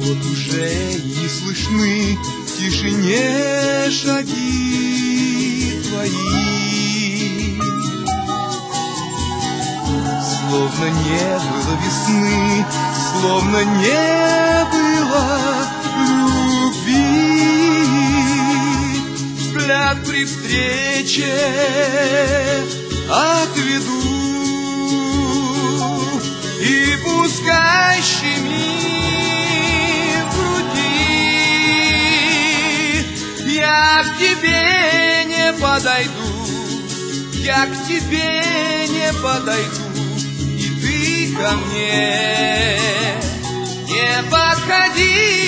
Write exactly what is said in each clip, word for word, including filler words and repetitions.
вот уже не слышны в тишине шаги твои. Словно не было весны, словно не было любви. Взгляд при встрече отведу, и пускай щемит в груди. Я к тебе не подойду, я к тебе не подойду, и ты ко мне не подходи.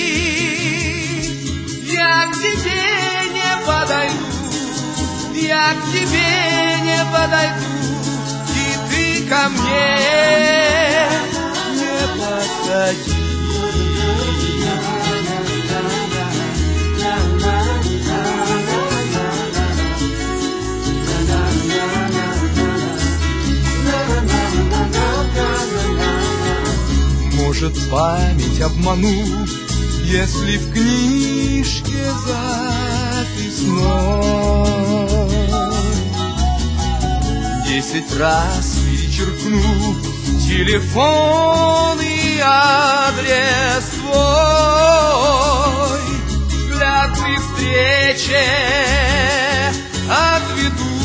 Я к тебе не подойду, я к тебе не подойду, и ты ко мне не подходи. Может, память обману, если в книжке записной десять раз перечеркну телефон и адрес твой. Взгляд при встрече отведу,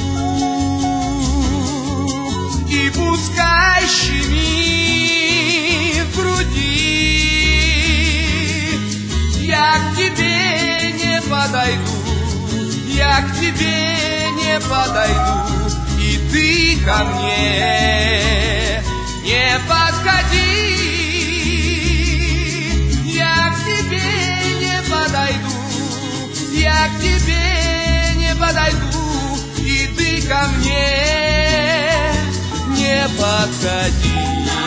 и пускай щемит в груди. Я к тебе не подойду, я к тебе не подойду, и ты ко мне не подходи. Я к тебе не подойду, я к тебе не подойду, и ты ко мне не подходи.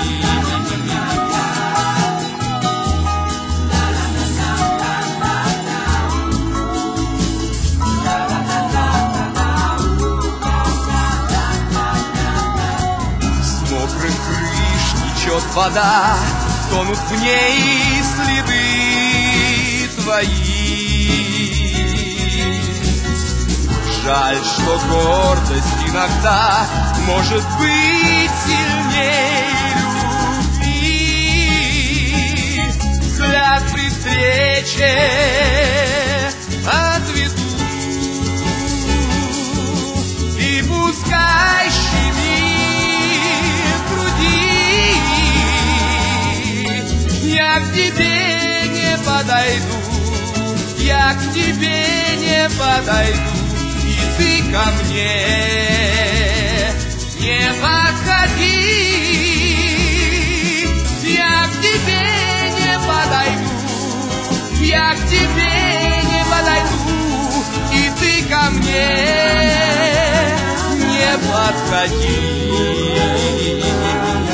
Вода, тонут в ней следы твои. Жаль, что гордость иногда может быть сильней любви. Взгляд при встрече отведу, и пускай щемит в груди. Я к тебе не подойду, я к тебе не подойду, и ты ко мне не подходи. Я к тебе не подойду, я к тебе не подойду, и ты ко мне не подходи.